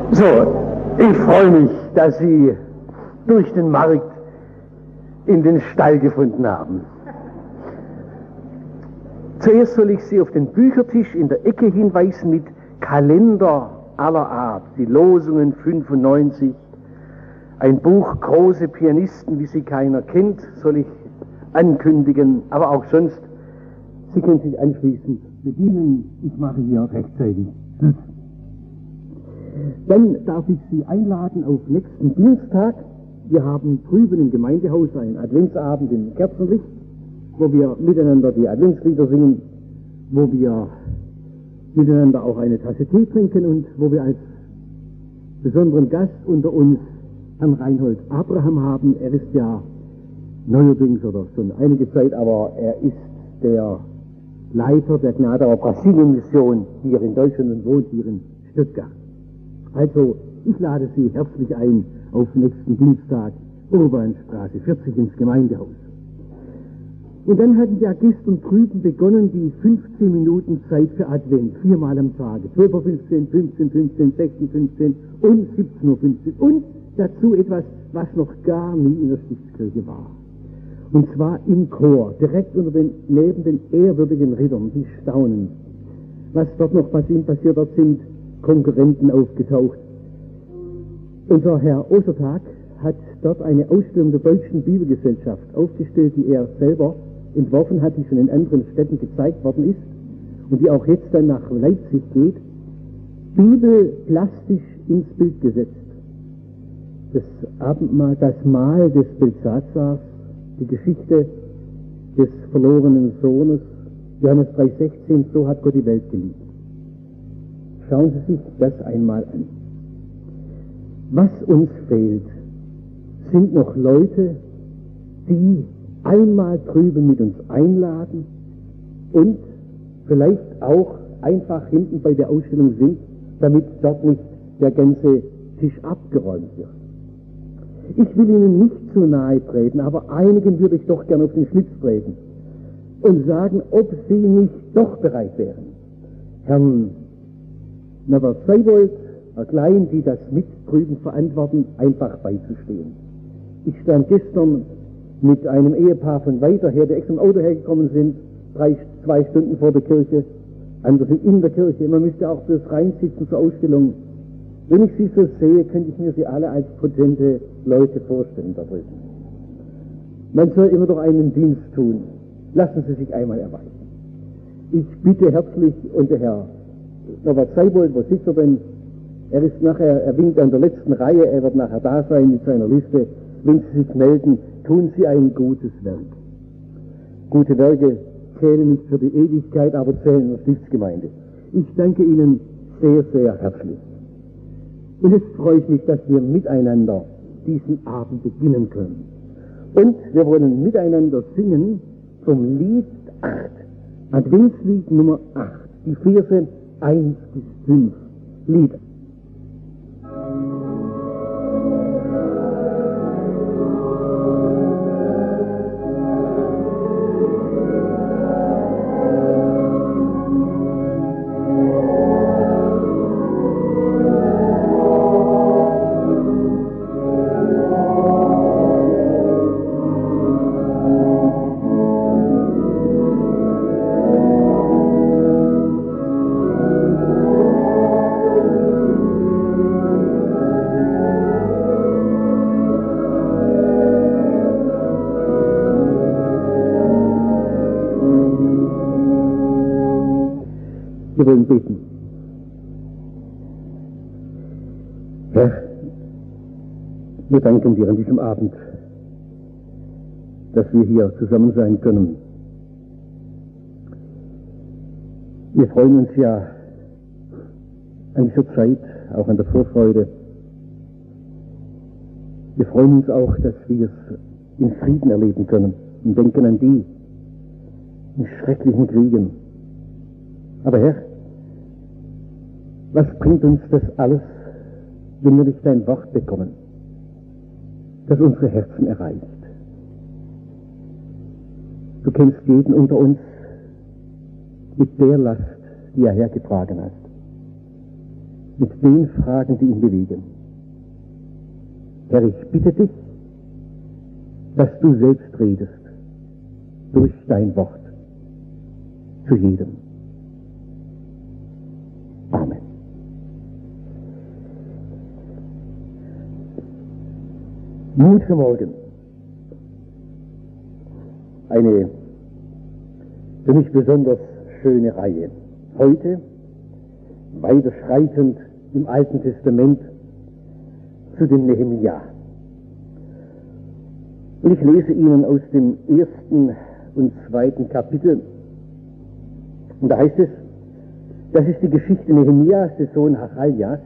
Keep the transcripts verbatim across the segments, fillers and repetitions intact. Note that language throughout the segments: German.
So, ich freue mich, dass Sie durch den Markt in den Stall gefunden haben. Zuerst soll ich Sie auf den Büchertisch in der Ecke hinweisen mit Kalender aller Art, die Losungen fünfundneunzig, ein Buch Große Pianisten, wie sie keiner kennt, soll ich ankündigen, aber auch sonst, Sie können sich anschließend bedienen, ich mache hier rechtzeitig. Hm. Dann darf ich Sie einladen auf nächsten Dienstag. Wir haben drüben im Gemeindehaus einen Adventsabend im Kerzenlicht, wo wir miteinander die Adventslieder singen, wo wir miteinander auch eine Tasse Tee trinken und wo wir als besonderen Gast unter uns Herrn Reinhold Abraham haben. Er ist ja neuerdings oder schon einige Zeit, aber er ist der Leiter der Gnadauer Brasilien-Mission hier in Deutschland und wohnt hier in Stuttgart. Also, ich lade Sie herzlich ein auf nächsten Dienstag, Urbanstraße vierzig ins Gemeindehaus. Und dann hatten ja gestern drüben begonnen die fünfzehn Minuten Zeit für Advent, viermal am Tage, zwölf Uhr fünfzehn, fünfzehn Uhr fünfzehn, sechzehn Uhr fünfzehn und siebzehn Uhr fünfzehn. Und dazu etwas, was noch gar nie in der Stiftskirche war. Und zwar im Chor, direkt unter den, neben den ehrwürdigen Rittern, die staunen. Was dort noch passiert, dort sind Konkurrenten aufgetaucht. Unser Herr Ostertag hat dort eine Ausstellung der Deutschen Bibelgesellschaft aufgestellt, die er selber entworfen hat, die schon in anderen Städten gezeigt worden ist und die auch jetzt dann nach Leipzig geht. Bibel plastisch ins Bild gesetzt. Das Abendmahl, das Mahl des Belsazars, die Geschichte des verlorenen Sohnes, Johannes drei sechzehn, so hat Gott die Welt geliebt. Schauen Sie sich das einmal an. Was uns fehlt, sind noch Leute, die einmal drüben mit uns einladen und vielleicht auch einfach hinten bei der Ausstellung sind, damit dort nicht der ganze Tisch abgeräumt wird. Ich will Ihnen nicht zu nahe treten, aber einigen würde ich doch gerne auf den Schlitz treten und sagen, ob Sie nicht doch bereit wären, Herrn Never-Seibold, Herr Klein, die das mit drüben verantworten, einfach beizustehen. Ich stand gestern mit einem Ehepaar von weiter her, die extra im Auto hergekommen sind, drei, zwei Stunden vor der Kirche, andere sind in der Kirche. Man müsste auch das Reinsitzen zur Ausstellung. Wenn ich Sie so sehe, könnte ich mir Sie alle als potente Leute vorstellen da drüben. Man soll immer doch einen Dienst tun. Lassen Sie sich einmal erweisen. Ich bitte herzlich, und der Herr Norbert Seibold, wo sitzt er denn? Er ist nachher, er winkt an der letzten Reihe, er wird nachher da sein mit seiner Liste. Wenn Sie sich melden, tun Sie ein gutes Werk. Gute Werke zählen nicht für die Ewigkeit, aber zählen in der Stiftsgemeinde. Ich danke Ihnen sehr, sehr herzlich. Und es freut mich, dass wir miteinander diesen Abend beginnen können. Und wir wollen miteinander singen vom Lied acht, Adventslied Nummer acht, die Verse eins bis fünf, Lied. Wir wollen beten. Herr, wir danken dir an diesem Abend, dass wir hier zusammen sein können. Wir freuen uns ja an dieser Zeit, auch an der Vorfreude. Wir freuen uns auch, dass wir es in Frieden erleben können und denken an die in schrecklichen Kriegen. Aber Herr, was bringt uns das alles, wenn wir nicht dein Wort bekommen, das unsere Herzen erreicht? Du kennst jeden unter uns mit der Last, die er hergetragen hat. mit den Fragen, die ihn bewegen. Herr, ich bitte dich, dass du selbst redest durch dein Wort zu jedem. Amen. Mut für morgen. Eine für mich besonders schöne Reihe. Heute weiterschreitend im Alten Testament zu dem Nehemia. Und ich lese Ihnen aus dem ersten und zweiten Kapitel. Und da heißt es, das ist die Geschichte Nehemias, des Sohns Hachaljas.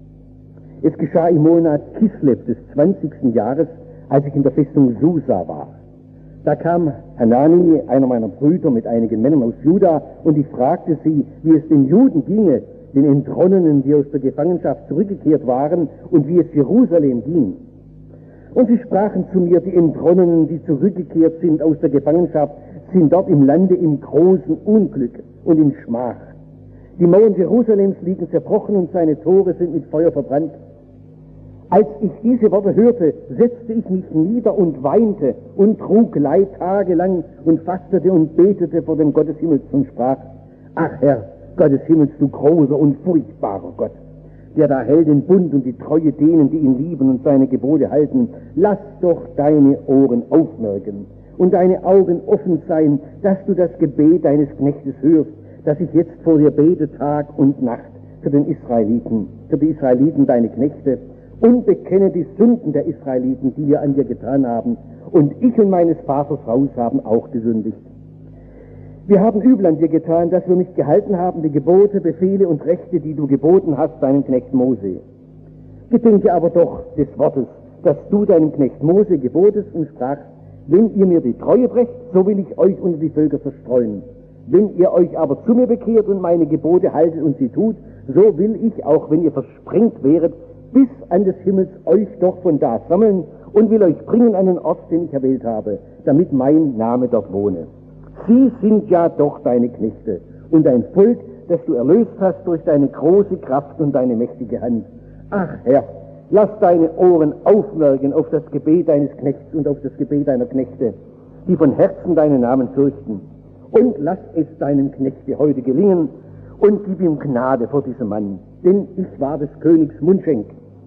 Es geschah im Monat Kislev des zwanzigsten Jahres, als ich in der Festung Susa war. Da kam Hanani, einer meiner Brüder, mit einigen Männern aus Juda, und ich fragte sie, wie es den Juden ginge, den Entronnenen, die aus der Gefangenschaft zurückgekehrt waren, und wie es Jerusalem ging. Und sie sprachen zu mir, die Entronnenen, die zurückgekehrt sind aus der Gefangenschaft, sind dort im Lande im großen Unglück und in Schmach. Die Mauern Jerusalems liegen zerbrochen und seine Tore sind mit Feuer verbrannt. Als ich diese Worte hörte, setzte ich mich nieder und weinte und trug Leid tagelang und fastete und betete vor dem Gott des Himmels und sprach, ach Herr, Gott des Himmels, du großer und furchtbarer Gott, der da hält den Bund und die Treue denen, die ihn lieben und seine Gebote halten, lass doch deine Ohren aufmerken und deine Augen offen sein, dass du das Gebet deines Knechtes hörst, dass ich jetzt vor dir bete Tag und Nacht für den Israeliten, für die Israeliten deine Knechte, und bekenne die Sünden der Israeliten, die wir an dir getan haben, und ich und meines Vaters Haus haben auch gesündigt. Wir haben übel an dir getan, dass wir nicht gehalten haben die Gebote, Befehle und Rechte, die du geboten hast, deinem Knecht Mose. Gedenke aber doch des Wortes, das du deinem Knecht Mose gebotest und sprachst, wenn ihr mir die Treue brecht, so will ich euch unter die Völker verstreuen. Wenn ihr euch aber zu mir bekehrt und meine Gebote haltet und sie tut, so will ich, auch wenn ihr versprengt wäret, bis an des Himmels euch doch von da sammeln und will euch bringen an den Ort, den ich erwählt habe, damit mein Name dort wohne. Sie sind ja doch deine Knechte und dein Volk, das du erlöst hast durch deine große Kraft und deine mächtige Hand. Ach Herr, lass deine Ohren aufmerken auf das Gebet deines Knechts und auf das Gebet deiner Knechte, die von Herzen deinen Namen fürchten. Und lass es deinem Knechte heute gelingen und gib ihm Gnade vor diesem Mann, denn ich war des Königs Mundschenk.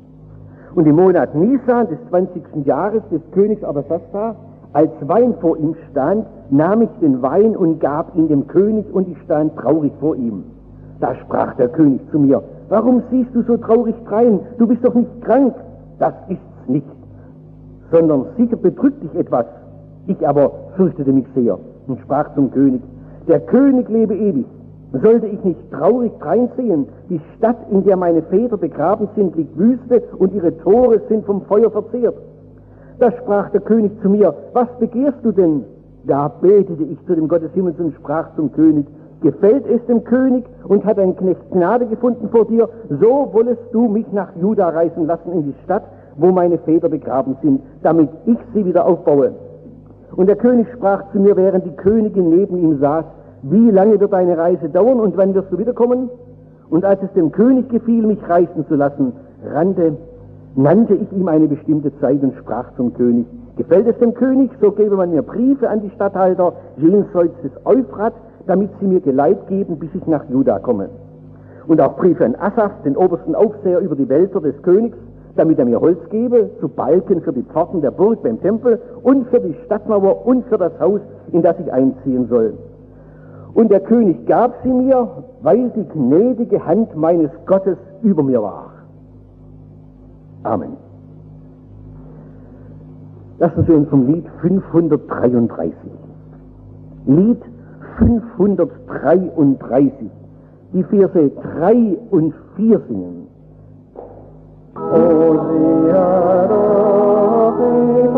Und im Monat Nisan des zwanzigsten Jahres des Königs Artasasta, als Wein vor ihm stand, nahm ich den Wein und gab ihn dem König, und ich stand traurig vor ihm. Da sprach der König zu mir, warum siehst du so traurig drein? Du bist doch nicht krank. Das ist's nicht, sondern sicher bedrückt dich etwas. Ich aber fürchtete mich sehr und sprach zum König, der König lebe ewig. Sollte ich nicht traurig dreinsehen? Die Stadt, in der meine Väter begraben sind, liegt Wüste und ihre Tore sind vom Feuer verzehrt. Da sprach der König zu mir, was begehrst du denn? Da betete ich zu dem Gott des Himmels und sprach zum König, gefällt es dem König und hat ein Knecht Gnade gefunden vor dir, so wollest du mich nach Juda reisen lassen in die Stadt, wo meine Väter begraben sind, damit ich sie wieder aufbaue. Und der König sprach zu mir, während die Königin neben ihm saß, wie lange wird deine Reise dauern und wann wirst du wiederkommen? Und als es dem König gefiel, mich reisen zu lassen, rannte, nannte ich ihm eine bestimmte Zeit und sprach zum König, gefällt es dem König, so gebe man mir Briefe an die Statthalter jenseits des Euphrat, damit sie mir Geleit geben, bis ich nach Juda komme. Und auch Briefe an Asaph, den obersten Aufseher über die Wälder des Königs, damit er mir Holz gebe, zu Balken für die Pforten der Burg beim Tempel und für die Stadtmauer und für das Haus, in das ich einziehen soll. Und der König gab sie mir, weil die gnädige Hand meines Gottes über mir war. Amen. Lassen Sie uns vom Lied fünfhundertdreiunddreißig. Lied fünfhundertdreiunddreißig. Die Verse drei und vier singen. O siehe doch die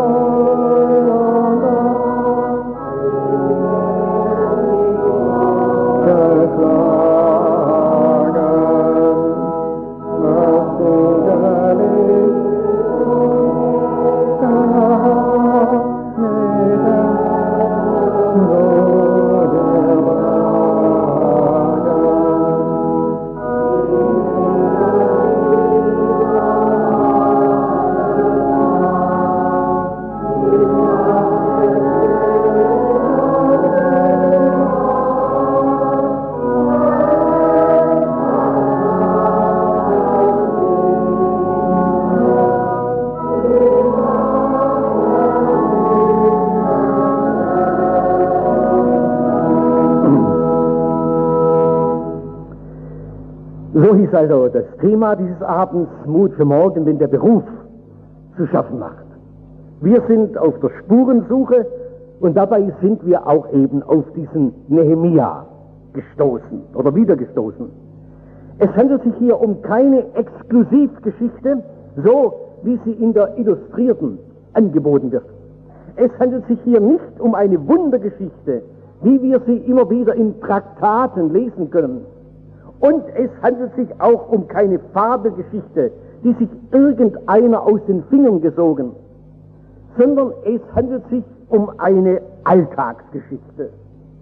ist also das Thema dieses Abends Mut für morgen, wenn der Beruf zu schaffen macht. Wir sind auf der Spurensuche und dabei sind wir auch eben auf diesen Nehemia gestoßen oder wieder gestoßen. Es handelt sich hier um keine Exklusivgeschichte, so wie sie in der Illustrierten angeboten wird. Es handelt sich hier nicht um eine Wundergeschichte, wie wir sie immer wieder in Traktaten lesen können. Und es handelt sich auch um keine Fabelgeschichte, die sich irgendeiner aus den Fingern gesogen, sondern es handelt sich um eine Alltagsgeschichte,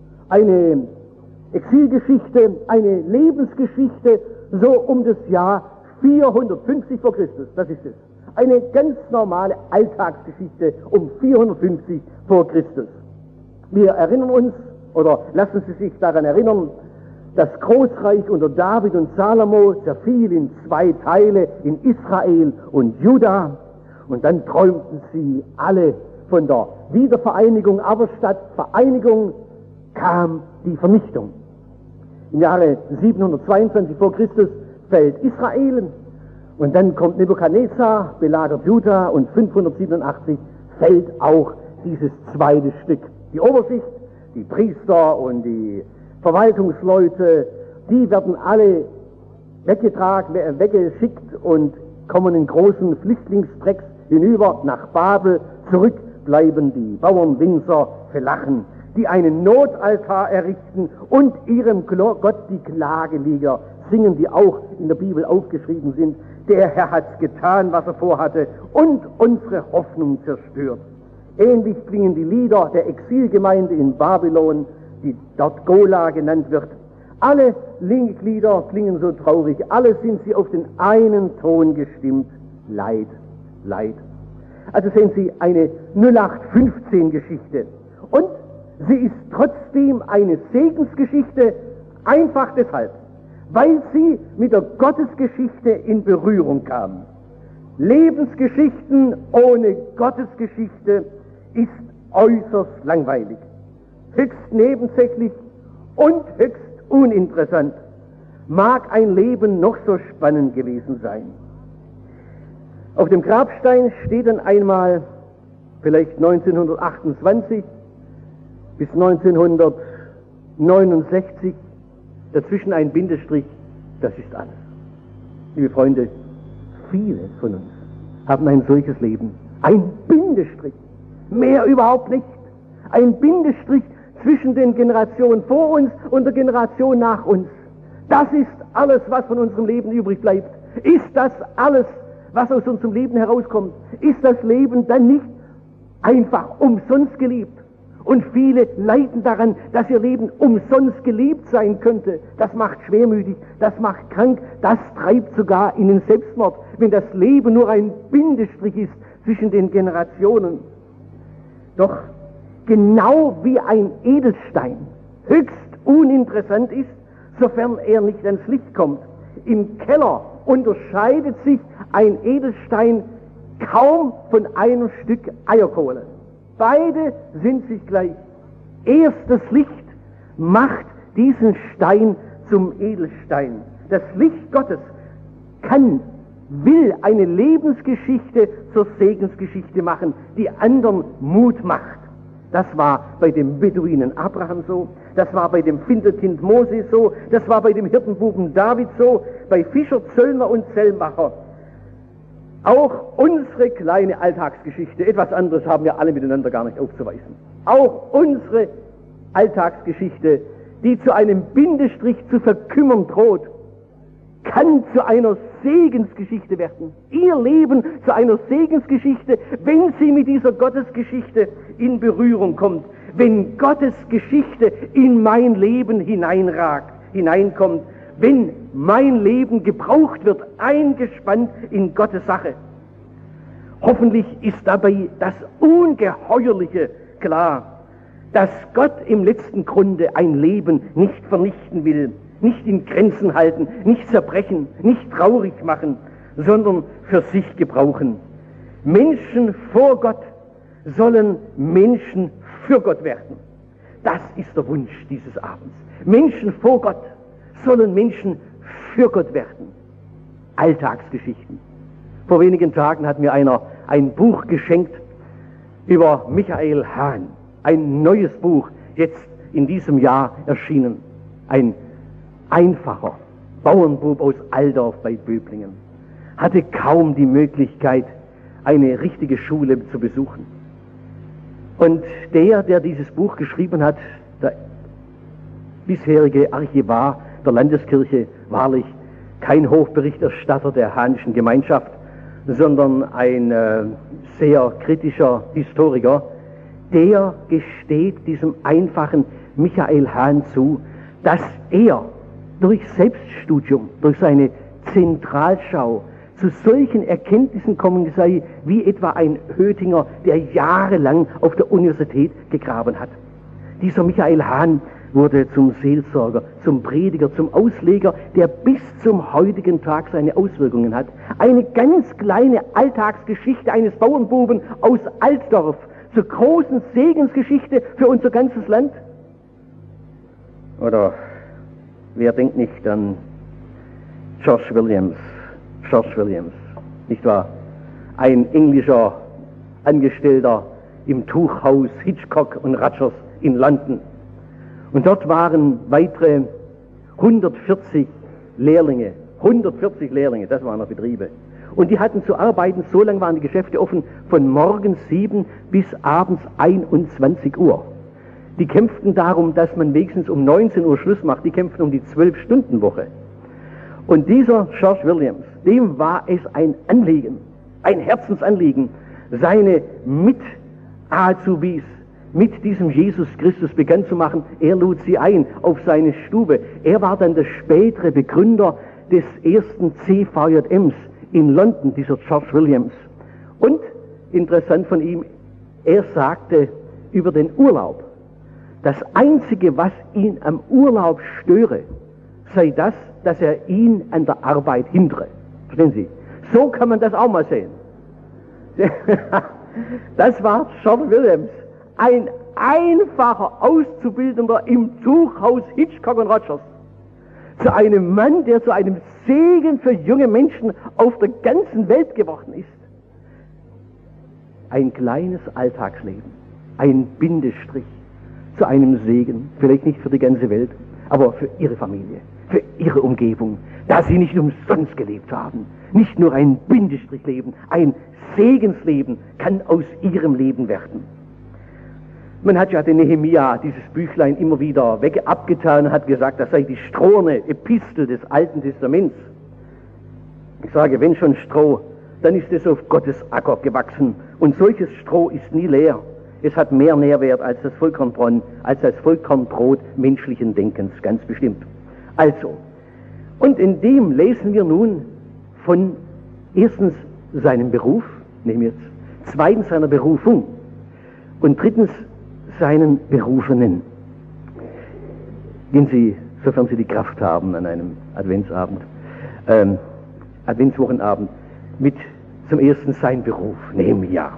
eine Exilgeschichte, eine Lebensgeschichte, so um das Jahr vierhundertfünfzig vor Christus, das ist es. Eine ganz normale Alltagsgeschichte um vierhundertfünfzig vor Christus. Wir erinnern uns, oder lassen Sie sich daran erinnern, das Großreich unter David und Salomo zerfiel in zwei Teile, in Israel und Juda, und dann träumten sie alle von der Wiedervereinigung, aber statt Vereinigung kam die Vernichtung. Im Jahre siebenhundertzweiundzwanzig vor Christus fällt Israel, und dann kommt Nebukadnezar, belagert Juda, und fünfhundertsiebenundachtzig fällt auch dieses zweite Stück. Die Oberschicht, die Priester und die Verwaltungsleute, die werden alle weggetragen, weggeschickt und kommen in großen Flüchtlingstrecks hinüber nach Babel. Zurück bleiben die Bauern Winzer, Felachen, die einen Notaltar errichten und ihrem Gott die Klagelieder singen, die auch in der Bibel aufgeschrieben sind. Der Herr hat's getan, was er vorhatte, und unsere Hoffnung zerstört. Ähnlich klingen die Lieder der Exilgemeinde in Babylon, die dort Gola genannt wird. Alle Lieder klingen so traurig, alle sind sie auf den einen Ton gestimmt: Leid, Leid. Also sehen Sie, eine null acht fünfzehn Geschichte. Und sie ist trotzdem eine Segensgeschichte, einfach deshalb, weil sie mit der Gottesgeschichte in Berührung kam. Lebensgeschichten ohne Gottesgeschichte ist äußerst langweilig, höchst nebensächlich und höchst uninteressant. Mag ein Leben noch so spannend gewesen sein. Auf dem Grabstein steht dann einmal, vielleicht neunzehnhundertachtundzwanzig bis neunzehnhundertneunundsechzig, dazwischen ein Bindestrich, das ist alles. Liebe Freunde, viele von uns haben ein solches Leben. Ein Bindestrich, mehr überhaupt nicht. Ein Bindestrich zwischen den Generationen vor uns und der Generation nach uns. Das ist alles, was von unserem Leben übrig bleibt. Ist das alles, was aus unserem Leben herauskommt? Ist das Leben dann nicht einfach umsonst gelebt? Und viele leiden daran, dass ihr Leben umsonst gelebt sein könnte. Das macht schwermütig, das macht krank, das treibt sogar in den Selbstmord, wenn das Leben nur ein Bindestrich ist zwischen den Generationen. Doch genau wie ein Edelstein höchst uninteressant ist, sofern er nicht ans Licht kommt. Im Keller unterscheidet sich ein Edelstein kaum von einem Stück Eierkohle. Beide sind sich gleich. Erst das Licht macht diesen Stein zum Edelstein. Das Licht Gottes kann, will eine Lebensgeschichte zur Segensgeschichte machen, die anderen Mut macht. Das war bei dem Beduinen Abraham so, das war bei dem Findelkind Mose so, das war bei dem Hirtenbuben David so, bei Fischer, Zöllner und Zellmacher. Auch unsere kleine Alltagsgeschichte, etwas anderes haben wir alle miteinander gar nicht aufzuweisen. Auch unsere Alltagsgeschichte, die zu einem Bindestrich zu verkümmern droht, kann zu einer Segensgeschichte werden. Ihr Leben zu einer Segensgeschichte, wenn sie mit dieser Gottesgeschichte in Berührung kommt. Wenn Gottes Geschichte in mein Leben hineinragt, hineinkommt. Wenn mein Leben gebraucht wird, eingespannt in Gottes Sache. Hoffentlich ist dabei das Ungeheuerliche klar, dass Gott im letzten Grunde ein Leben nicht vernichten will, nicht in Grenzen halten, nicht zerbrechen, nicht traurig machen, sondern für sich gebrauchen. Menschen vor Gott sollen Menschen für Gott werden. Das ist der Wunsch dieses Abends. Menschen vor Gott sollen Menschen für Gott werden. Alltagsgeschichten. Vor wenigen Tagen hat mir einer ein Buch geschenkt über Michael Hahn. Ein neues Buch, jetzt in diesem Jahr erschienen. Ein einfacher Bauernbub aus Aldorf bei Böblingen. Hatte kaum die Möglichkeit, eine richtige Schule zu besuchen. Und der, der dieses Buch geschrieben hat, der bisherige Archivar der Landeskirche, wahrlich kein Hofberichterstatter der Hahnischen Gemeinschaft, sondern ein äh, sehr kritischer Historiker, der gesteht diesem einfachen Michael Hahn zu, dass er durch Selbststudium, durch seine Zentralschau zu solchen Erkenntnissen kommen sei, wie etwa ein Hötinger, der jahrelang auf der Universität gegraben hat. Dieser Michael Hahn wurde zum Seelsorger, zum Prediger, zum Ausleger, der bis zum heutigen Tag seine Auswirkungen hat. Eine ganz kleine Alltagsgeschichte eines Bauernbuben aus Altdorf zur großen Segensgeschichte für unser ganzes Land. Oder wer denkt nicht an George Williams, George Williams, nicht wahr? Ein englischer Angestellter im Tuchhaus Hitchcock und Rogers in London. Und dort waren weitere hundertvierzig Lehrlinge, hundertvierzig Lehrlinge, das waren noch Betriebe. Und die hatten zu arbeiten, so lange waren die Geschäfte offen, von morgens sieben bis abends einundzwanzig Uhr. Die kämpften darum, dass man wenigstens um neunzehn Uhr Schluss macht, die kämpften um die zwölf-Stunden-Woche. Und dieser George Williams, dem war es ein Anliegen, ein Herzensanliegen, seine Mit-Azubis mit diesem Jesus Christus bekannt zu machen. Er lud sie ein auf seine Stube. Er war dann der spätere Begründer des ersten C V J Ms in London, dieser George Williams. Und, interessant von ihm, er sagte über den Urlaub, das Einzige, was ihn am Urlaub störe, sei das, dass er ihn an der Arbeit hindere. Verstehen Sie? So kann man das auch mal sehen. Das war George Williams, ein einfacher Auszubildender im Tuchhaus Hitchcock und Rogers. Zu einem Mann, der zu einem Segen für junge Menschen auf der ganzen Welt geworden ist. Ein kleines Alltagsleben, ein Bindestrich zu einem Segen, vielleicht nicht für die ganze Welt, aber für ihre Familie, für ihre Umgebung, da sie nicht umsonst gelebt haben. Nicht nur ein Bindestrichleben, ein Segensleben kann aus ihrem Leben werden. Man hat ja den Nehemia, dieses Büchlein, immer wieder weg abgetan und hat gesagt, das sei die stroherne Epistel des Alten Testaments. Ich sage, wenn schon Stroh, dann ist es auf Gottes Acker gewachsen. Und solches Stroh ist nie leer. Es hat mehr Nährwert als das Vollkornbrot, als das Vollkornbrot menschlichen Denkens, ganz bestimmt. Also, und in dem lesen wir nun von erstens seinem Beruf, nehmen wir jetzt, zweitens seiner Berufung und drittens seinen Berufenen. Gehen Sie, sofern Sie die Kraft haben, an einem Adventsabend, ähm, Adventswochenabend, mit zum ersten sein Beruf, Nehemia.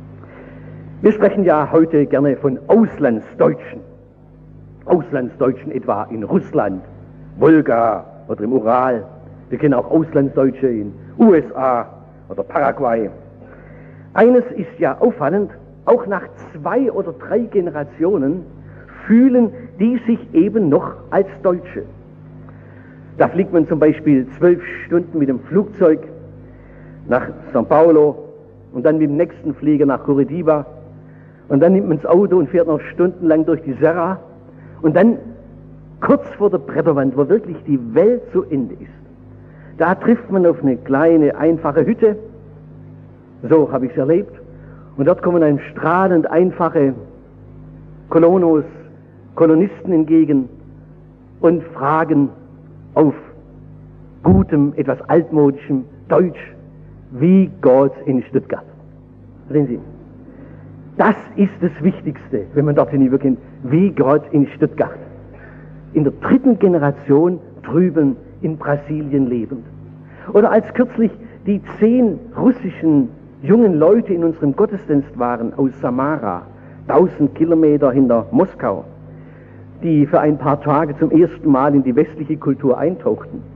Wir sprechen ja heute gerne von Auslandsdeutschen. Auslandsdeutschen etwa in Russland, Wolga oder im Ural. Wir kennen auch Auslandsdeutsche in U S A oder Paraguay. Eines ist ja auffallend, auch nach zwei oder drei Generationen fühlen die sich eben noch als Deutsche. Da fliegt man zum Beispiel zwölf Stunden mit dem Flugzeug nach São Paulo und dann mit dem nächsten Flieger nach Curitiba und dann nimmt man das Auto und fährt noch stundenlang durch die Serra und dann kurz vor der Bretterwand, wo wirklich die Welt zu Ende ist, da trifft man auf eine kleine, einfache Hütte, so habe ich es erlebt, und dort kommen einem strahlend einfache Kolonos, Kolonisten entgegen und fragen auf gutem, etwas altmodischem Deutsch, wie Gott in Stuttgart. Sehen Sie, das ist das Wichtigste, wenn man dort hinüberkommt, wie Gott in Stuttgart. In der dritten Generation drüben in Brasilien lebend. Oder als kürzlich die zehn russischen jungen Leute in unserem Gottesdienst waren aus Samara, tausend Kilometer hinter Moskau, die für ein paar Tage zum ersten Mal in die westliche Kultur eintauchten.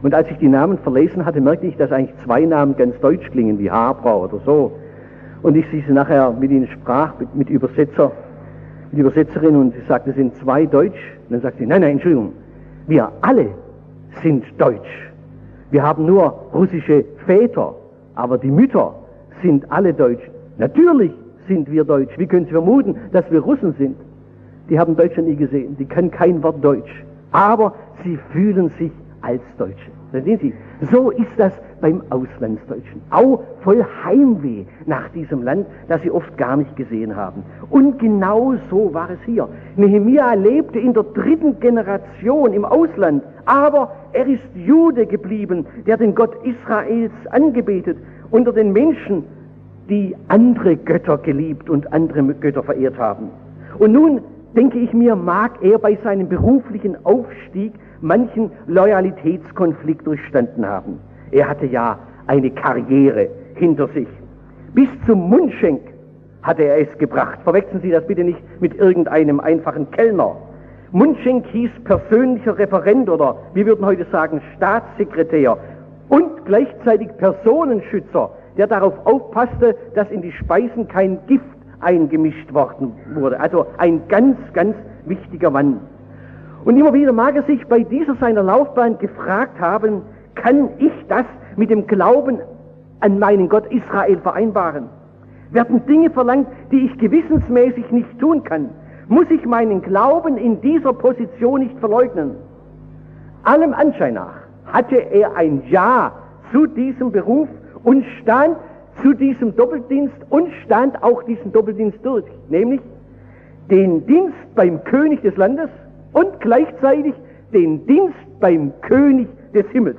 Und als ich die Namen verlesen hatte, merkte ich, dass eigentlich zwei Namen ganz deutsch klingen, wie Habra oder so. Und ich sie nachher mit ihnen sprach, mit, mit Übersetzer, mit Übersetzerin, und sie sagte, es sind zwei Deutsch. Und dann sagte sie, nein, nein, Entschuldigung, wir alle sind Deutsch. Wir haben nur russische Väter, aber die Mütter sind alle Deutsch. Natürlich sind wir Deutsch. Wie können Sie vermuten, dass wir Russen sind? Die haben Deutschland nie gesehen. Die können kein Wort Deutsch. Aber sie fühlen sich als Deutsche. Verstehen Sie? So ist das beim Auslandsdeutschen. Auch voll Heimweh nach diesem Land, das sie oft gar nicht gesehen haben. Und genau so war es hier. Nehemia lebte in der dritten Generation im Ausland, aber er ist Jude geblieben, der den Gott Israels angebetet, unter den Menschen, die andere Götter geliebt und andere Götter verehrt haben. Und nun denke ich mir, mag er bei seinem beruflichen Aufstieg manchen Loyalitätskonflikt durchstanden haben. Er hatte ja eine Karriere hinter sich. Bis zum Mundschenk hatte er es gebracht. Verwechseln Sie das bitte nicht mit irgendeinem einfachen Kellner. Mundschenk hieß persönlicher Referent oder wir würden heute sagen Staatssekretär und gleichzeitig Personenschützer, der darauf aufpasste, dass in die Speisen kein Gift eingemischt worden wurde. Also ein ganz, ganz wichtiger Mann. Und immer wieder mag er sich bei dieser seiner Laufbahn gefragt haben, kann ich das mit dem Glauben an meinen Gott Israel vereinbaren? Werden Dinge verlangt, die ich gewissensmäßig nicht tun kann? Muss ich meinen Glauben in dieser Position nicht verleugnen? Allem Anschein nach hatte er ein Ja zu diesem Beruf und stand zu diesem Doppeldienst und stand auch diesen Doppeldienst durch, nämlich den Dienst beim König des Landes und gleichzeitig den Dienst beim König des Himmels.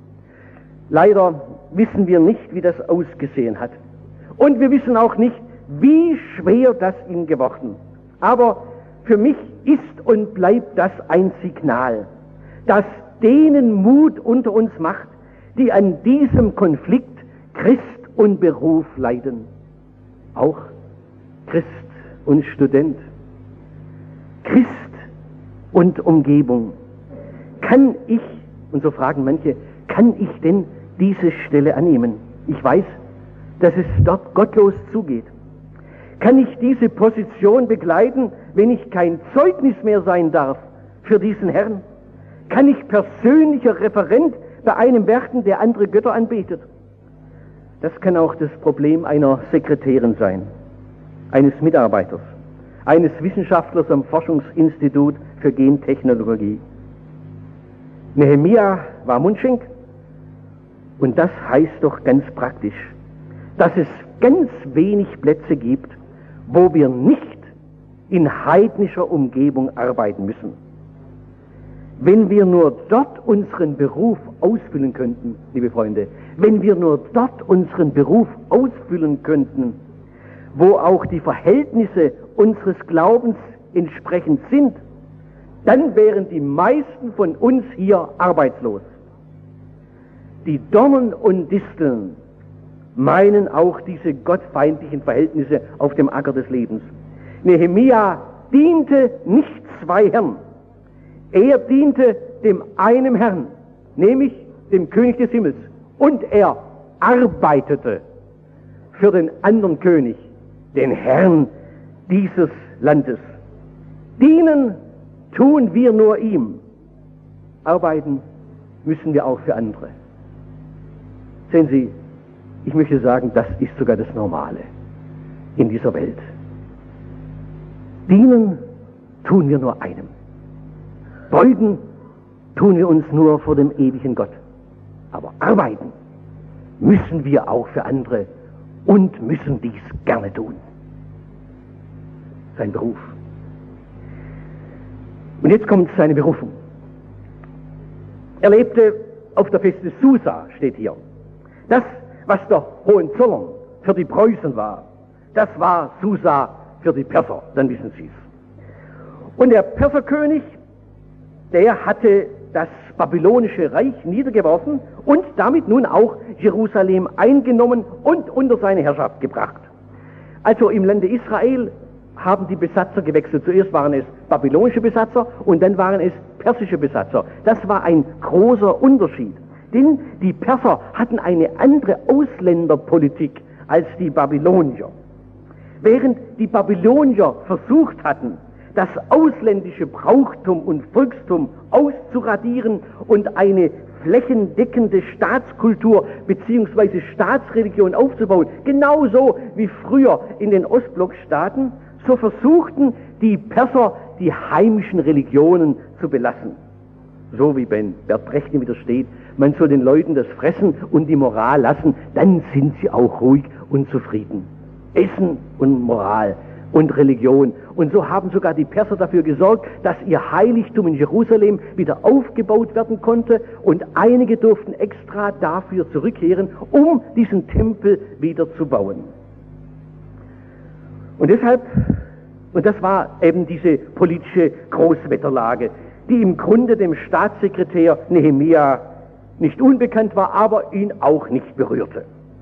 Leider wissen wir nicht, wie das ausgesehen hat. Und wir wissen auch nicht, wie schwer das ihm geworden. Aber für mich ist und bleibt das ein Signal, das denen Mut unter uns macht, die an diesem Konflikt Christ und Beruf leiden. Auch Christ und Student. Christ und Umgebung. Kann ich, und so fragen manche, kann ich denn diese Stelle annehmen? Ich weiß, dass es dort gottlos zugeht. Kann ich diese Position begleiten, wenn ich kein Zeugnis mehr sein darf für diesen Herrn? Kann ich persönlicher Referent bei einem werden, der andere Götter anbetet? Das kann auch das Problem einer Sekretärin sein, eines Mitarbeiters, eines Wissenschaftlers am Forschungsinstitut für Gentechnologie. Nehemia war Mundschenk und das heißt doch ganz praktisch, dass es ganz wenig Plätze gibt, wo wir nicht in heidnischer Umgebung arbeiten müssen. Wenn wir nur dort unseren Beruf ausfüllen könnten, liebe Freunde, wenn wir nur dort unseren Beruf ausfüllen könnten, wo auch die Verhältnisse unseres Glaubens entsprechend sind, dann wären die meisten von uns hier arbeitslos. Die Dornen und Disteln meinen auch diese gottfeindlichen Verhältnisse auf dem Acker des Lebens. Nehemia diente nicht zwei Herren. Er diente dem einen Herrn, nämlich dem König des Himmels. Und er arbeitete für den anderen König, den Herrn dieses Landes. Dienen tun wir nur ihm. Arbeiten müssen wir auch für andere. Sehen Sie, ich möchte sagen, das ist sogar das Normale in dieser Welt. Dienen tun wir nur einem. Beugen tun wir uns nur vor dem ewigen Gott. Aber arbeiten müssen wir auch für andere und müssen dies gerne tun. Sein Beruf. Und jetzt kommt seine Berufung. Er lebte auf der Feste Susa, steht hier. Das, was der Hohenzollern für die Preußen war, das war Susa für die Perser, dann wissen Sie es. Und der Perserkönig, der hatte das babylonische Reich niedergeworfen und damit nun auch Jerusalem eingenommen und unter seine Herrschaft gebracht. Also im Lande Israel haben die Besatzer gewechselt. Zuerst waren es babylonische Besatzer und dann waren es persische Besatzer. Das war ein großer Unterschied. Denn die Perser hatten eine andere Ausländerpolitik als die Babylonier. Während die Babylonier versucht hatten, das ausländische Brauchtum und Volkstum auszuradieren und eine flächendeckende Staatskultur bzw. Staatsreligion aufzubauen, genauso wie früher in den Ostblockstaaten, so versuchten die Perser, die heimischen Religionen zu belassen. So wie bei Bert Brecht wieder steht, man soll den Leuten das Fressen und die Moral lassen, dann sind sie auch ruhig und zufrieden. Essen und Moral und Religion. Und so haben sogar die Perser dafür gesorgt, dass ihr Heiligtum in Jerusalem wieder aufgebaut werden konnte, und einige durften extra dafür zurückkehren, um diesen Tempel wieder zu bauen. Und deshalb, und das war eben diese politische Großwetterlage, die im Grunde dem Staatssekretär Nehemia nicht unbekannt war, aber ihn auch nicht berührte.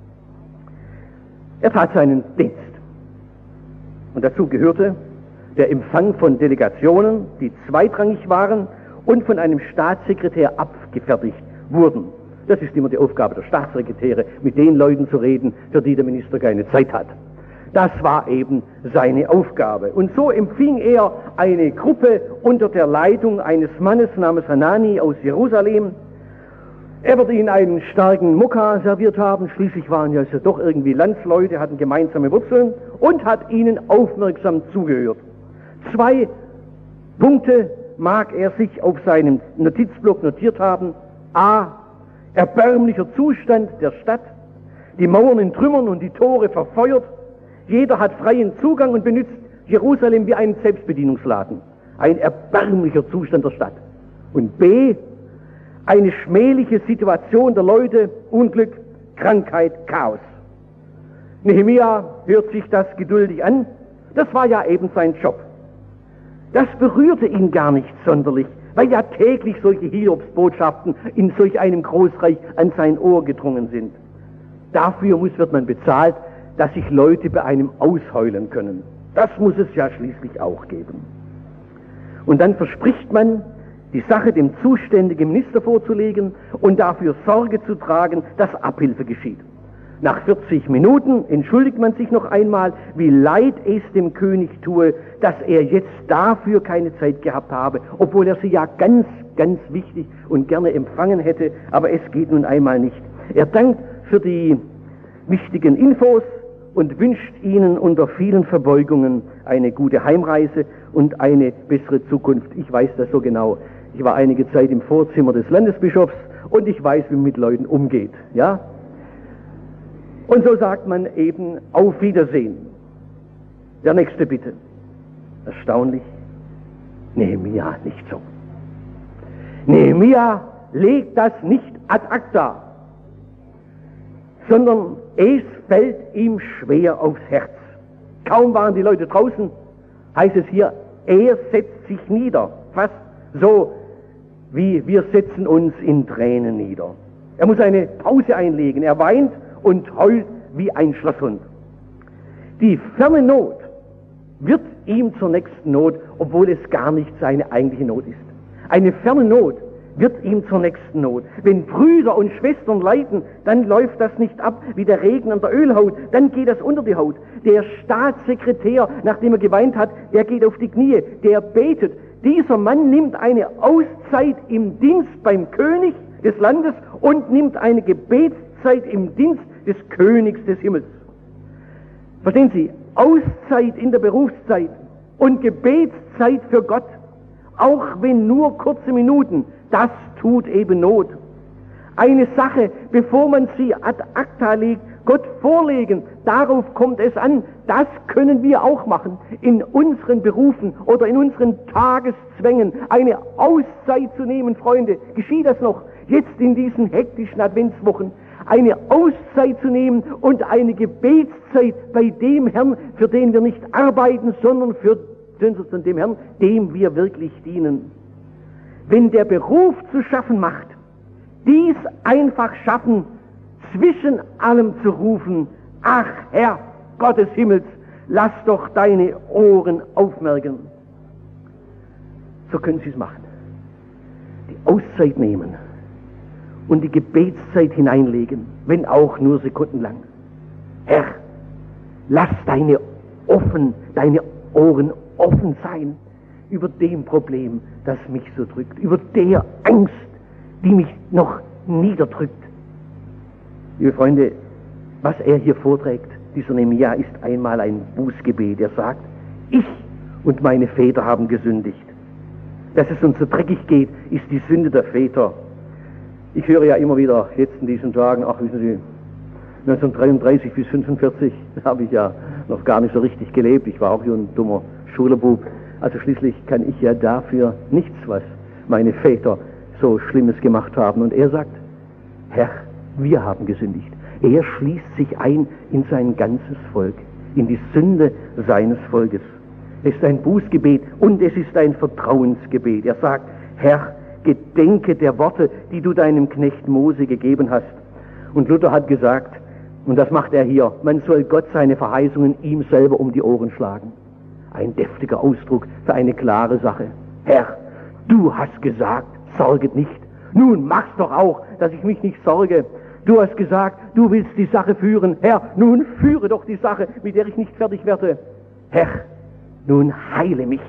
Er tat seinen Dienst. Und dazu gehörte der Empfang von Delegationen, die zweitrangig waren und von einem Staatssekretär abgefertigt wurden. Das ist immer die Aufgabe der Staatssekretäre, mit den Leuten zu reden, für die der Minister keine Zeit hat. Das war eben seine Aufgabe. Und so empfing er eine Gruppe unter der Leitung eines Mannes namens Hanani aus Jerusalem. Er wird ihnen einen starken Mokka serviert haben, schließlich waren ja also doch irgendwie Landsleute, hatten gemeinsame Wurzeln, und hat ihnen aufmerksam zugehört. Zwei Punkte mag er sich auf seinem Notizblock notiert haben. A. Erbärmlicher Zustand der Stadt, die Mauern in Trümmern und die Tore verfeuert. Jeder hat freien Zugang und benutzt Jerusalem wie einen Selbstbedienungsladen. Ein erbärmlicher Zustand der Stadt. Und B. Eine schmähliche Situation der Leute, Unglück, Krankheit, Chaos. Nehemia hört sich das geduldig an. Das war ja eben sein Job. Das berührte ihn gar nicht sonderlich, weil ja täglich solche Hiobsbotschaften in solch einem Großreich an sein Ohr gedrungen sind. Dafür muss, wird man bezahlt, dass sich Leute bei einem ausheulen können. Das muss es ja schließlich auch geben. Und dann verspricht man, die Sache dem zuständigen Minister vorzulegen und dafür Sorge zu tragen, dass Abhilfe geschieht. Nach vierzig Minuten entschuldigt man sich noch einmal, wie leid es dem König tue, dass er jetzt dafür keine Zeit gehabt habe, obwohl er sie ja ganz, ganz wichtig und gerne empfangen hätte, aber es geht nun einmal nicht. Er dankt für die wichtigen Infos und wünscht ihnen unter vielen Verbeugungen eine gute Heimreise und eine bessere Zukunft. Ich weiß das so genau. Ich war einige Zeit im Vorzimmer des Landesbischofs und ich weiß, wie man mit Leuten umgeht. Ja? Und so sagt man eben auf Wiedersehen. Der nächste bitte. Erstaunlich. Nehemia nicht so. Nehemia legt das nicht ad acta, sondern es fällt ihm schwer aufs Herz. Kaum waren die Leute draußen, heißt es hier, er setzt sich nieder. Fast so wie wir setzen uns in Tränen nieder. Er muss eine Pause einlegen. Er weint und heult wie ein Schlosshund. Die ferne Not wird ihm zur nächsten Not, obwohl es gar nicht seine eigentliche Not ist. Eine ferne Not wird ihm zur nächsten Not. Wenn Brüder und Schwestern leiden, dann läuft das nicht ab wie der Regen an der Ölhaut, dann geht das unter die Haut. Der Staatssekretär, nachdem er geweint hat, der geht auf die Knie, der betet. Dieser Mann nimmt eine Auszeit im Dienst beim König des Landes und nimmt eine Gebetszeit im Dienst des Königs des Himmels. Verstehen Sie? Auszeit in der Berufszeit und Gebetszeit für Gott, auch wenn nur kurze Minuten, das tut eben Not. Eine Sache, bevor man sie ad acta legt, Gott vorlegen, darauf kommt es an. Das können wir auch machen, in unseren Berufen oder in unseren Tageszwängen, eine Auszeit zu nehmen, Freunde. Geschieht das noch, jetzt in diesen hektischen Adventswochen, eine Auszeit zu nehmen und eine Gebetszeit bei dem Herrn, für den wir nicht arbeiten, sondern für sondern dem Herrn, dem wir wirklich dienen. Wenn der Beruf zu schaffen macht, dies einfach schaffen, zwischen allem zu rufen, ach Herr, Gott des Himmels, lass doch deine Ohren aufmerken. So können Sie es machen. Die Auszeit nehmen und die Gebetszeit hineinlegen, wenn auch nur sekundenlang. Herr, lass deine offen, deine Ohren offen sein über dem Problem, das mich so drückt, über der Angst, die mich noch niederdrückt. Liebe Freunde, was er hier vorträgt, dieser Nehemia, ist einmal ein Bußgebet. Er sagt, ich und meine Väter haben gesündigt. Dass es uns so dreckig geht, ist die Sünde der Väter. Ich höre ja immer wieder jetzt in diesen Tagen, ach wissen Sie, neunzehnhundertdreiunddreißig bis fünfundvierzig habe ich ja noch gar nicht so richtig gelebt. Ich war auch so ein dummer Schulebub. Also schließlich kann ich ja dafür nichts, was meine Väter so Schlimmes gemacht haben. Und er sagt, Herr, wir haben gesündigt. Er schließt sich ein in sein ganzes Volk, in die Sünde seines Volkes. Es ist ein Bußgebet und es ist ein Vertrauensgebet. Er sagt, Herr, gedenke der Worte, die du deinem Knecht Mose gegeben hast. Und Luther hat gesagt, und das macht er hier, man soll Gott seine Verheißungen ihm selber um die Ohren schlagen. Ein deftiger Ausdruck für eine klare Sache. Herr, du hast gesagt, sorget nicht. Nun mach's doch auch, dass ich mich nicht sorge. Du hast gesagt, du willst die Sache führen. Herr, nun führe doch die Sache, mit der ich nicht fertig werde. Herr, nun heile mich.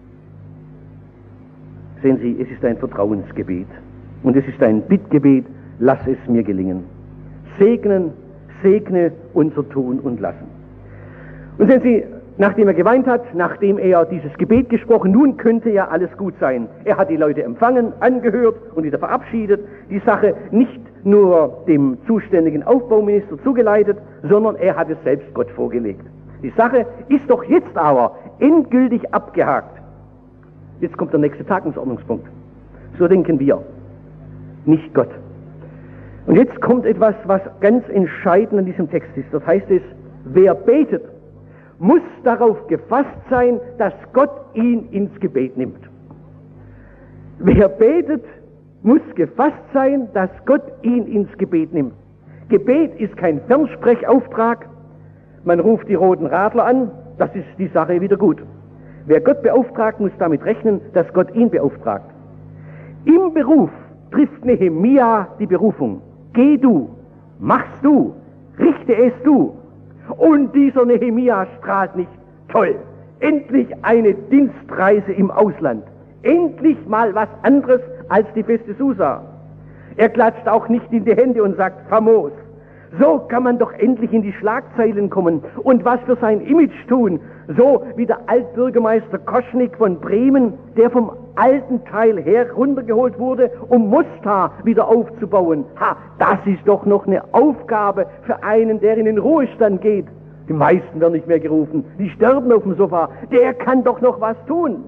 Sehen Sie, es ist ein Vertrauensgebet. Und es ist ein Bittgebet, lass es mir gelingen. Segnen, segne unser Tun und Lassen. Und sehen Sie, nachdem er geweint hat, nachdem er dieses Gebet gesprochen, nun könnte ja alles gut sein. Er hat die Leute empfangen, angehört und wieder verabschiedet, die Sache nicht nur dem zuständigen Aufbauminister zugeleitet, sondern er hat es selbst Gott vorgelegt. Die Sache ist doch jetzt aber endgültig abgehakt. Jetzt kommt der nächste Tagesordnungspunkt. So denken wir, nicht Gott. Und jetzt kommt etwas, was ganz entscheidend an diesem Text ist. Das heißt es, wer betet, muss darauf gefasst sein, dass Gott ihn ins Gebet nimmt. Wer betet, muss gefasst sein, dass Gott ihn ins Gebet nimmt. Gebet ist kein Fernsprechauftrag. Man ruft die roten Radler an, das ist die Sache wieder gut. Wer Gott beauftragt, muss damit rechnen, dass Gott ihn beauftragt. Im Beruf trifft Nehemia die Berufung. Geh du, machst du, richte es du. Und dieser Nehemia strahlt nicht. Toll, endlich eine Dienstreise im Ausland. Endlich mal was anderes als die Feste Susa. Er klatscht auch nicht in die Hände und sagt, famos. So kann man doch endlich in die Schlagzeilen kommen und was für sein Image tun. So wie der Altbürgermeister Koschnick von Bremen, der vom alten Teil heruntergeholt wurde, um Mostar wieder aufzubauen. Ha, das ist doch noch eine Aufgabe für einen, der in den Ruhestand geht. Die meisten werden nicht mehr gerufen, die sterben auf dem Sofa. Der kann doch noch was tun.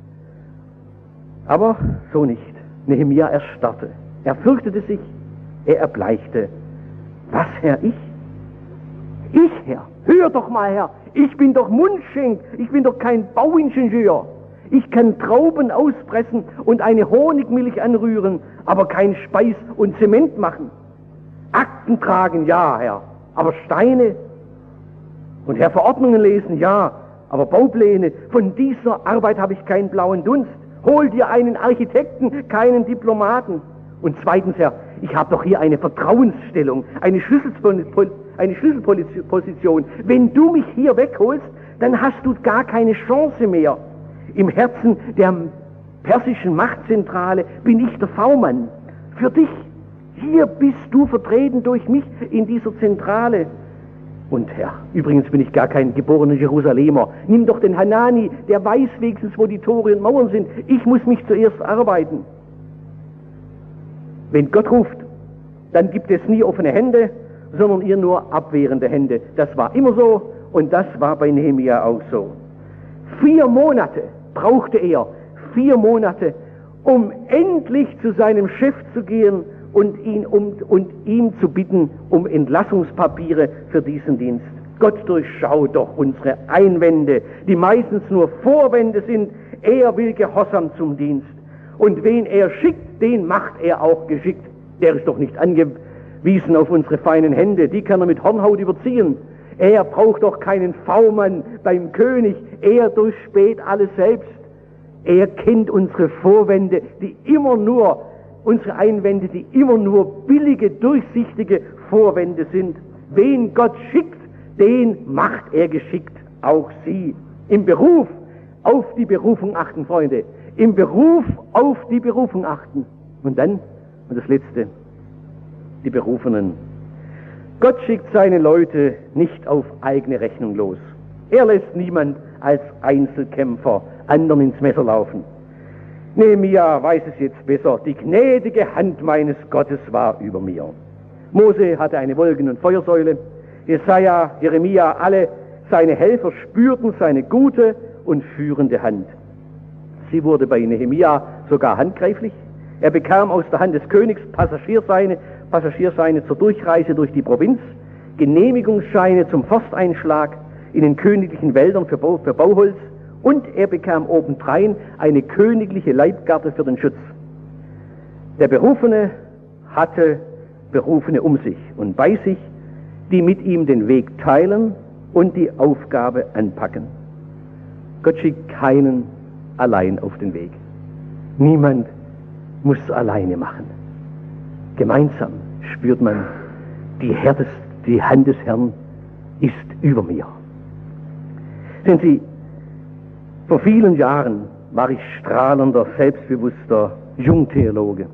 Aber so nicht. Nehemia erstarrte. Er fürchtete sich, er erbleichte. Was, Herr, ich? Ich, Herr, hör doch mal, Herr, ich bin doch Mundschenk, ich bin doch kein Bauingenieur. Ich kann Trauben auspressen und eine Honigmilch anrühren, aber kein Speis und Zement machen. Akten tragen, ja, Herr, aber Steine. Und Herr, Verordnungen lesen, ja, aber Baupläne, von dieser Arbeit habe ich keinen blauen Dunst. Hol dir einen Architekten, keinen Diplomaten. Und zweitens, Herr, ich habe doch hier eine Vertrauensstellung, eine Schlüsselposition, eine Schlüsselposition. Wenn du mich hier wegholst, dann hast du gar keine Chance mehr. Im Herzen der persischen Machtzentrale bin ich der V-Mann. Für dich, hier bist du vertreten durch mich in dieser Zentrale. Und Herr, übrigens bin ich gar kein geborener Jerusalemer. Nimm doch den Hanani, der weiß wenigstens, wo die Tore und Mauern sind. Ich muss mich zuerst arbeiten. Wenn Gott ruft, dann gibt es nie offene Hände, sondern ihr nur abwehrende Hände. Das war immer so und das war bei Nehemia auch so. Vier Monate brauchte er, vier Monate, um endlich zu seinem Chef zu gehen und ihn um, und ihm zu bitten um Entlassungspapiere für diesen Dienst. Gott durchschaut doch unsere Einwände, die meistens nur Vorwände sind. Er will Gehorsam zum Dienst. Und wen er schickt, den macht er auch geschickt. Der ist doch nicht angewiesen auf unsere feinen Hände, die kann er mit Hornhaut überziehen. Er braucht doch keinen V-Mann beim König, er durchspäht alles selbst. Er kennt unsere Vorwände, die immer nur unsere Einwände, die immer nur billige, durchsichtige Vorwände sind. Wen Gott schickt, den macht er geschickt, auch sie. Im Beruf auf die Berufung achten, Freunde. Im Beruf auf die Berufung achten. Und dann, und das Letzte, die Berufenen. Gott schickt seine Leute nicht auf eigene Rechnung los. Er lässt niemand als Einzelkämpfer anderen ins Messer laufen. Nehemia weiß es jetzt besser. Die gnädige Hand meines Gottes war über mir. Mose hatte eine Wolken- und Feuersäule. Jesaja, Jeremia, alle seine Helfer spürten seine gute und führende Hand. Sie wurde bei Nehemia sogar handgreiflich. Er bekam aus der Hand des Königs Passagierscheine, Passagierscheine zur Durchreise durch die Provinz, Genehmigungsscheine zum Forsteinschlag in den königlichen Wäldern für, Bau, für Bauholz, und er bekam obendrein eine königliche Leibgarde für den Schutz. Der Berufene hatte Berufene um sich und bei sich, die mit ihm den Weg teilen und die Aufgabe anpacken. Gott schickt keinen allein auf den Weg. Niemand muss alleine machen. Gemeinsam spürt man, die, Herr des, die Hand des Herrn ist über mir. Sehen Sie, vor vielen Jahren war ich strahlender, selbstbewusster Jungtheologe.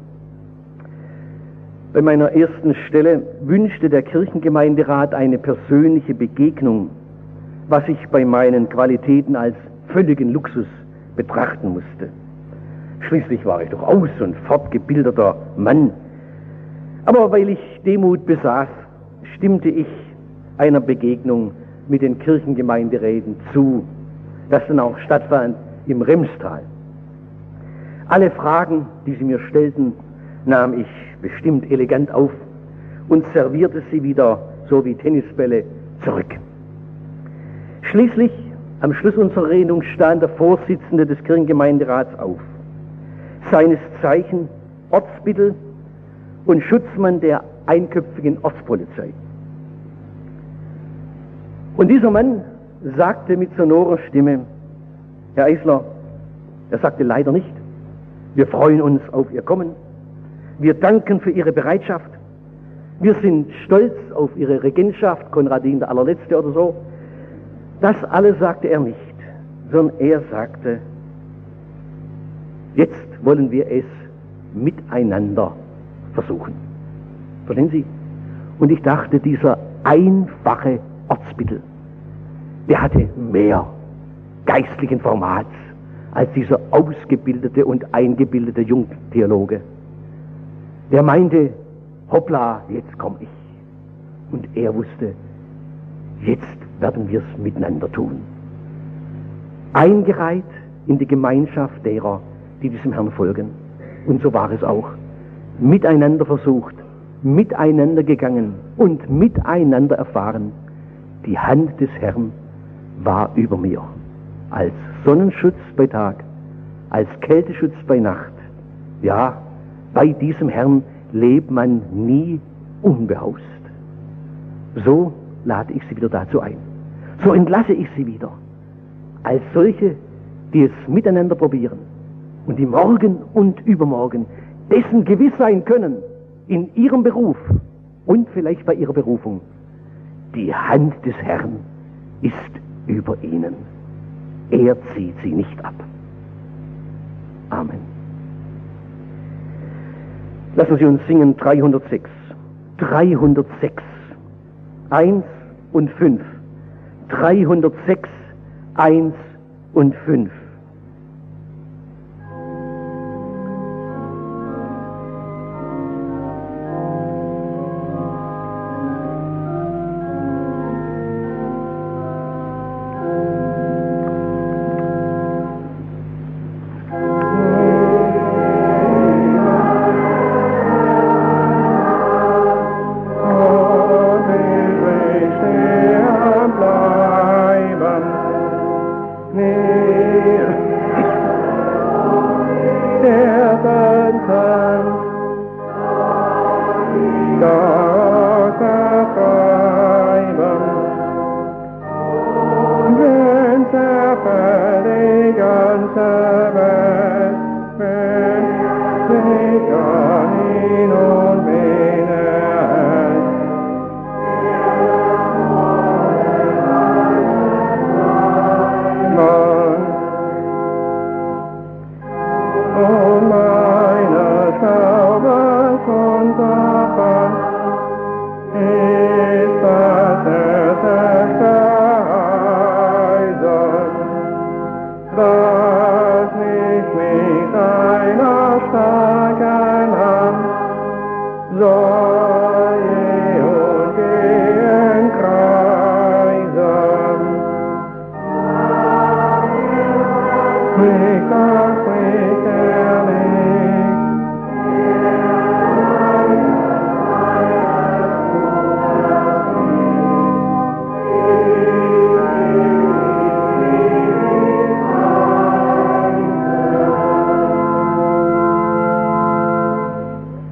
Bei meiner ersten Stelle wünschte der Kirchengemeinderat eine persönliche Begegnung, was ich bei meinen Qualitäten als völligen Luxus betrachten musste. Schließlich war ich doch aus- und fortgebildeter Mann. Aber weil ich Demut besaß, stimmte ich einer Begegnung mit den Kirchengemeinderäten zu, das dann auch stattfand im Remstal. Alle Fragen, die sie mir stellten, nahm ich bestimmt elegant auf und servierte sie wieder, so wie Tennisbälle, zurück. Schließlich, am Schluss unserer Redung, stand der Vorsitzende des Kirchengemeinderats auf, seines Zeichen Ortsbittel und Schutzmann der einköpfigen Ortspolizei. Und dieser Mann sagte mit sonorer Stimme: Herr Eisler, er sagte leider nicht, wir freuen uns auf Ihr Kommen, wir danken für Ihre Bereitschaft, wir sind stolz auf Ihre Regentschaft, Konradin der Allerletzte oder so. Das alles sagte er nicht, sondern er sagte: Jetzt wollen wir es miteinander versuchen. Verstehen Sie? Und ich dachte, dieser einfache Ortsbittel, der hatte mehr geistlichen Formats als dieser ausgebildete und eingebildete Jungtheologe. Der meinte, hoppla, jetzt komme ich. Und er wusste, jetzt werden wir es miteinander tun. Eingereiht in die Gemeinschaft derer, die diesem Herrn folgen. Und so war es auch. Miteinander versucht, miteinander gegangen und miteinander erfahren, die Hand des Herrn war über mir. Als Sonnenschutz bei Tag, als Kälteschutz bei Nacht. Ja, bei diesem Herrn lebt man nie unbehaust. So lade ich Sie wieder dazu ein. So entlasse ich Sie wieder. Als solche, die es miteinander probieren und die morgen und übermorgen dessen gewiss sein können, in ihrem Beruf und vielleicht bei ihrer Berufung, die Hand des Herrn ist über ihnen. Er zieht sie nicht ab. Amen. Lassen Sie uns singen dreihundertsechs. dreihundertsechs. Eins und fünf. dreihundertsechs, eins und fünf. Nee.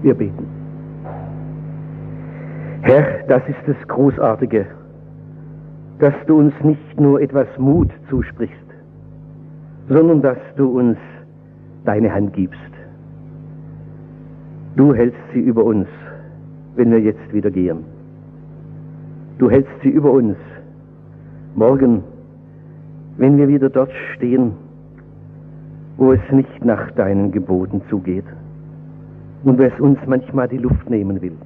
Wir beten. Herr, das ist das Großartige, dass du uns nicht nur etwas Mut zusprichst, sondern dass du uns deine Hand gibst. Du hältst sie über uns, wenn wir jetzt wieder gehen. Du hältst sie über uns morgen, wenn wir wieder dort stehen, wo es nicht nach deinen Geboten zugeht und wo es uns manchmal die Luft nehmen will.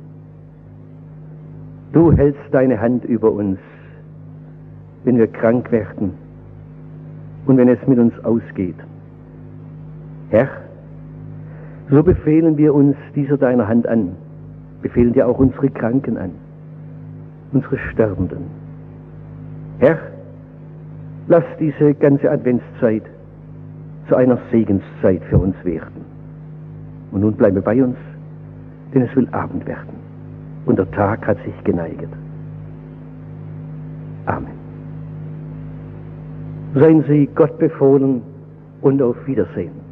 Du hältst deine Hand über uns, wenn wir krank werden und wenn es mit uns ausgeht. Herr, so befehlen wir uns dieser deiner Hand an, befehlen dir auch unsere Kranken an, unsere Sterbenden. Herr, lass diese ganze Adventszeit zu einer Segenszeit für uns werden. Und nun bleibe bei uns, denn es will Abend werden und der Tag hat sich geneiget. Amen. Seien Sie Gott befohlen und auf Wiedersehen.